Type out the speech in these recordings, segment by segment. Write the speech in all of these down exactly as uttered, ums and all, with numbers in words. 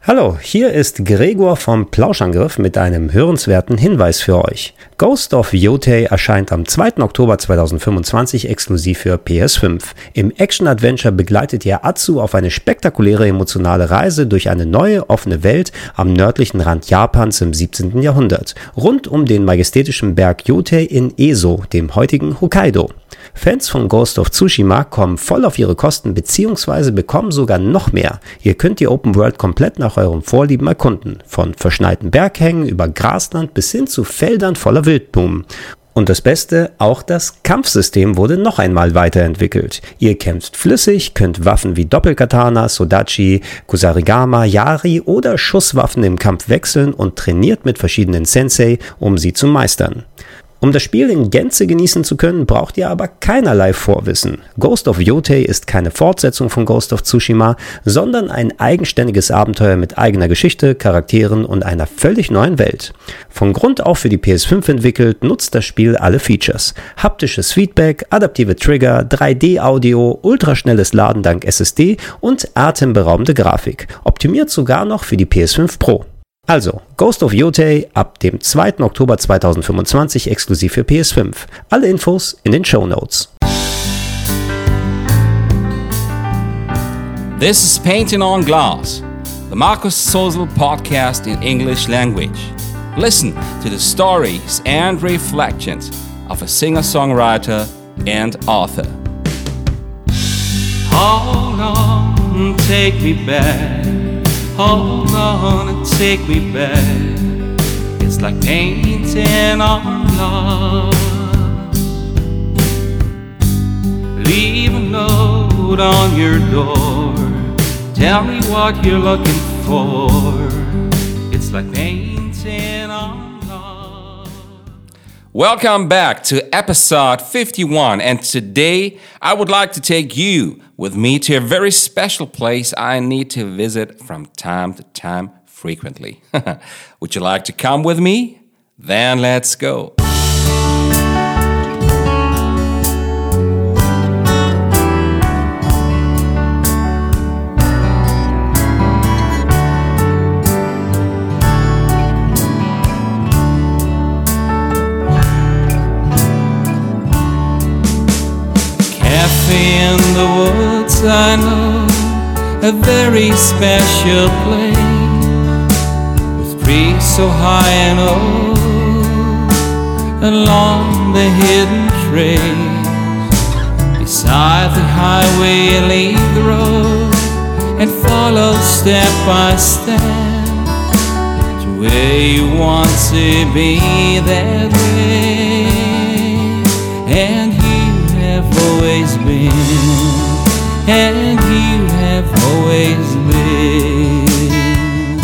Hallo, hier ist Gregor vom Plauschangriff mit einem hörenswerten Hinweis für euch. Ghost of Yotei erscheint am zweiten Oktober zweitausendfünfundzwanzig exklusiv für P S fünf. Im Action-Adventure begleitet ihr Atsu auf eine spektakuläre emotionale Reise durch eine neue, offene Welt am nördlichen Rand Japans im siebzehnten Jahrhundert, rund um den majestätischen Berg Yotei in Eso, dem heutigen Hokkaido. Fans von Ghost of Tsushima kommen voll auf ihre Kosten bzw. bekommen sogar noch mehr. Ihr könnt die Open World komplett nach eurem Vorlieben erkunden, von verschneiten Berghängen über Grasland bis hin zu Feldern voller Wildblumen. Und das Beste, auch das Kampfsystem wurde noch einmal weiterentwickelt. Ihr kämpft flüssig, könnt Waffen wie Doppelkatana, Sodachi, Kusarigama, Yari oder Schusswaffen im Kampf wechseln und trainiert mit verschiedenen Sensei, um sie zu meistern. Um das Spiel in Gänze genießen zu können, braucht ihr aber keinerlei Vorwissen. Ghost of Yotei ist keine Fortsetzung von Ghost of Tsushima, sondern ein eigenständiges Abenteuer mit eigener Geschichte, Charakteren und einer völlig neuen Welt. Von Grund auf für die P S fünf entwickelt, nutzt das Spiel alle Features. Haptisches Feedback, adaptive Trigger, drei D Audio, ultraschnelles Laden dank S S D und atemberaubende Grafik. Optimiert sogar noch für die P S fünf Pro. Also, Ghost of Yotei ab dem zweiten Oktober zweitausendfünfundzwanzig exklusiv für P S fünf. Alle Infos in den Shownotes. This is Painting on Glass, the Markus Sozel podcast in English language. Listen to the stories and reflections of a singer-songwriter and author. Hold on, take me back. Hold on and take me back. It's like painting on glass. Leave a note on your door. Tell me what you're looking for. It's like painting on glass. Welcome back to episode fifty-one, and today I would like to take you with me to a very special place I need to visit from time to time frequently. Would you like to come with me? Then let's go. In the woods I know a very special place, with trees so high and old along the hidden trails. Beside the highway leave the road and follow step by step to where you want to be that way. And always been, and you have always been.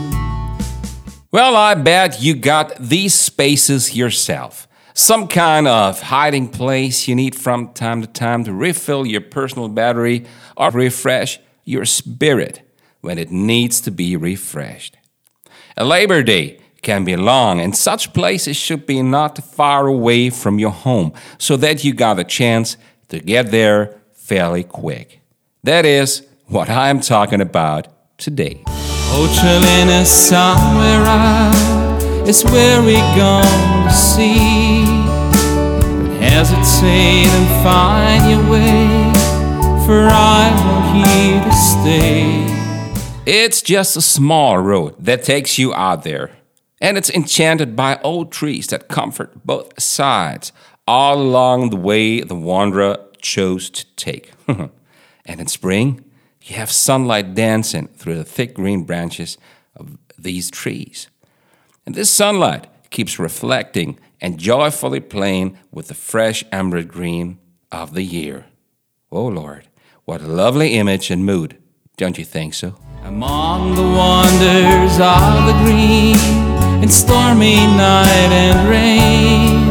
Well, I bet you got these spaces yourself. Some kind of hiding place you need from time to time to refill your personal battery or refresh your spirit when it needs to be refreshed. A Labor Day can be long, and such places should be not far away from your home so that you got a chance to get there fairly quick. That is what I'm talking about today. Hotel is somewhere out, it's where we gonna see. But hesitate and find your way, for I want you to stay. It's just a small road that takes you out there, and it's enchanted by old trees that comfort both sides all along the way the wanderer chose to take. And in spring, you have sunlight dancing through the thick green branches of these trees. And this sunlight keeps reflecting and joyfully playing with the fresh emerald green of the year. Oh Lord, what a lovely image and mood, don't you think so? Among the wonders of the green, in stormy night and rain,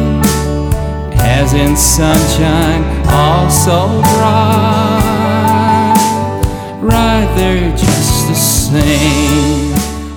as in sunshine, all so bright, right there just the same.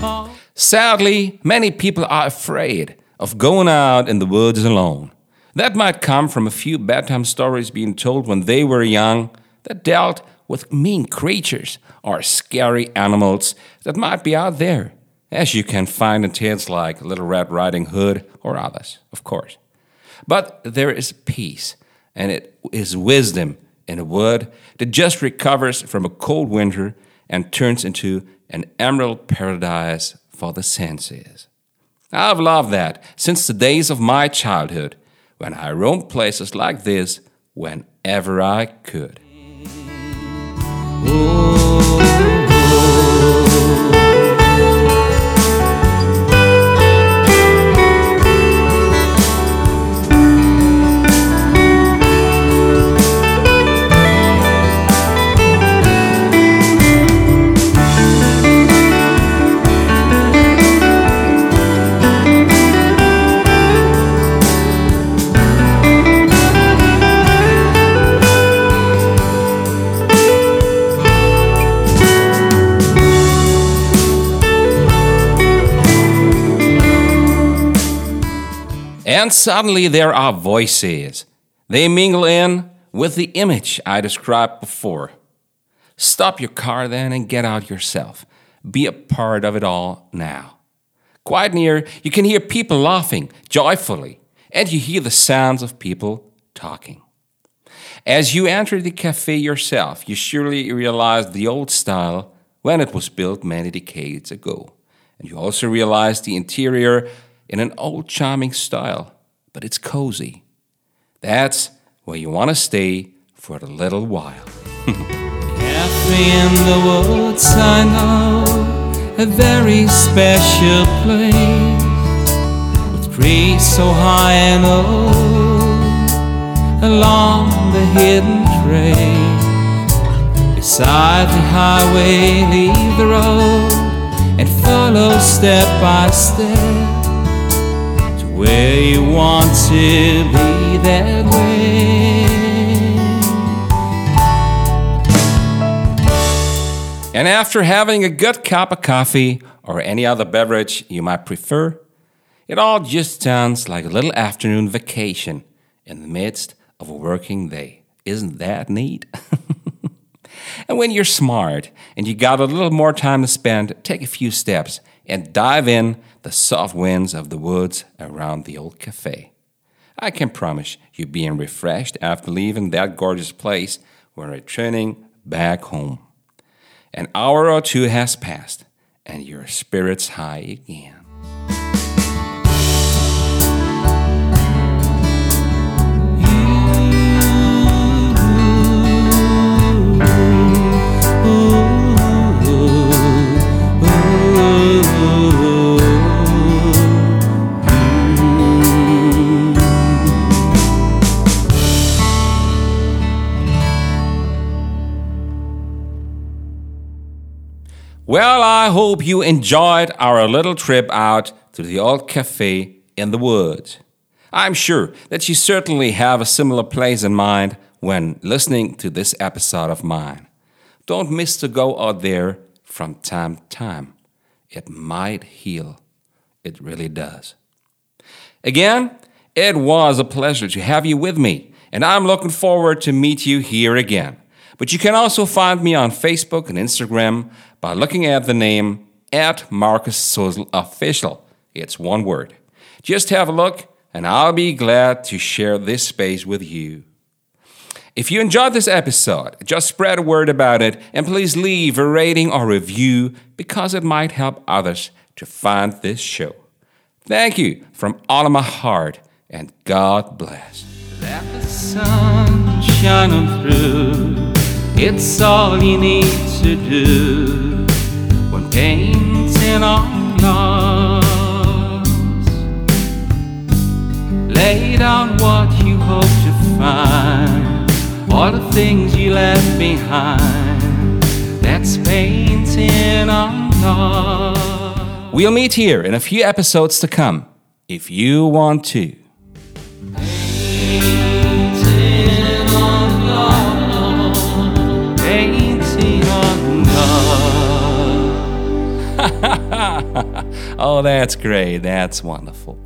Sadly, many people are afraid of going out in the woods alone. That might come from a few bedtime stories being told when they were young that dealt with mean creatures or scary animals that might be out there, as you can find in tales like Little Red Riding Hood or others, of course. But there is peace, and it is wisdom in a wood that just recovers from a cold winter and turns into an emerald paradise for the senses. I've loved that since the days of my childhood, when I roamed places like this whenever I could. And suddenly there are voices. They mingle in with the image I described before. Stop your car then and get out yourself. Be a part of it all now. Quite near, you can hear people laughing joyfully, and you hear the sounds of people talking. As you enter the cafe yourself, you surely realize the old style when it was built many decades ago. And you also realize the interior in an old charming style, but it's cozy. That's where you want to stay for a little while. Cafe in the woods, I know, a very special place, with trees so high and old, along the hidden trail. Beside the highway, leave the road, and follow step by step where you want to be that way. And after having a good cup of coffee or any other beverage you might prefer, it all just sounds like a little afternoon vacation in the midst of a working day. Isn't that neat? And when you're smart and you got a little more time to spend, take a few steps and dive in the soft winds of the woods around the old cafe. I can promise you being refreshed after leaving that gorgeous place when returning back home. An hour or two has passed, and your spirit's high again. Well, I hope you enjoyed our little trip out to the old cafe in the woods. I'm sure that you certainly have a similar place in mind when listening to this episode of mine. Don't miss to go out there from time to time. It might heal. It really does. Again, it was a pleasure to have you with me, and I'm looking forward to meet you here again. But you can also find me on Facebook and Instagram by looking at the name at Marcus Sozel Official. It's one word. Just have a look, and I'll be glad to share this space with you. If you enjoyed this episode, just spread a word about it, and please leave a rating or review because it might help others to find this show. Thank you from all of my heart, and God bless. Let the sun shine on through. It's all you need to do when painting on loss. Lay down what you hope to find, all the things you left behind. That's painting on loss. We'll meet here in a few episodes to come, if you want to. Oh, that's great. That's wonderful.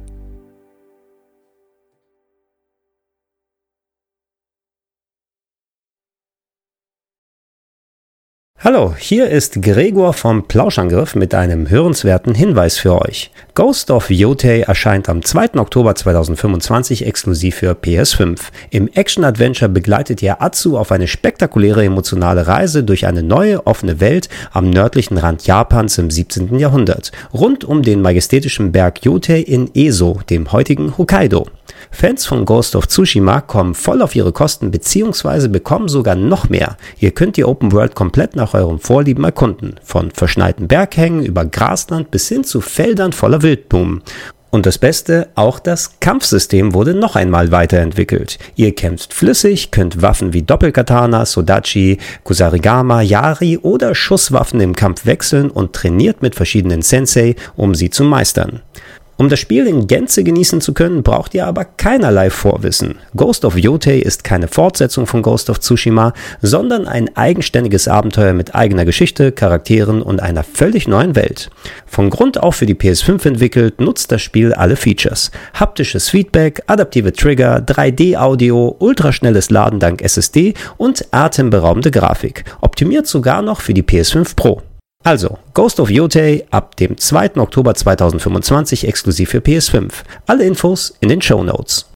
Hallo, hier ist Gregor vom Plauschangriff mit einem hörenswerten Hinweis für euch. Ghost of Yotei erscheint am zweiten Oktober zweitausendfünfundzwanzig exklusiv für P S fünf. Im Action-Adventure begleitet ihr Atsu auf eine spektakuläre emotionale Reise durch eine neue, offene Welt am nördlichen Rand Japans im siebzehnten Jahrhundert, rund um den majestätischen Berg Yotei in Eso, dem heutigen Hokkaido. Fans von Ghost of Tsushima kommen voll auf ihre Kosten bzw. bekommen sogar noch mehr. Ihr könnt die Open World komplett nach euren Vorlieben erkunden, von verschneiten Berghängen über Grasland bis hin zu Feldern voller Wildblumen. Und das Beste, auch das Kampfsystem wurde noch einmal weiterentwickelt. Ihr kämpft flüssig, könnt Waffen wie Doppelkatana, Sodachi, Kusarigama, Yari oder Schusswaffen im Kampf wechseln und trainiert mit verschiedenen Sensei, um sie zu meistern. Um das Spiel in Gänze genießen zu können, braucht ihr aber keinerlei Vorwissen. Ghost of Yotei ist keine Fortsetzung von Ghost of Tsushima, sondern ein eigenständiges Abenteuer mit eigener Geschichte, Charakteren und einer völlig neuen Welt. Von Grund auf für die P S fünf entwickelt, nutzt das Spiel alle Features. Haptisches Feedback, adaptive Trigger, drei D Audio, ultraschnelles Laden dank S S D und atemberaubende Grafik. Optimiert sogar noch für die P S fünf Pro. Also, Ghost of Yotei ab dem zweiten Oktober zweitausendfünfundzwanzig exklusiv für P S fünf. Alle Infos in den Shownotes.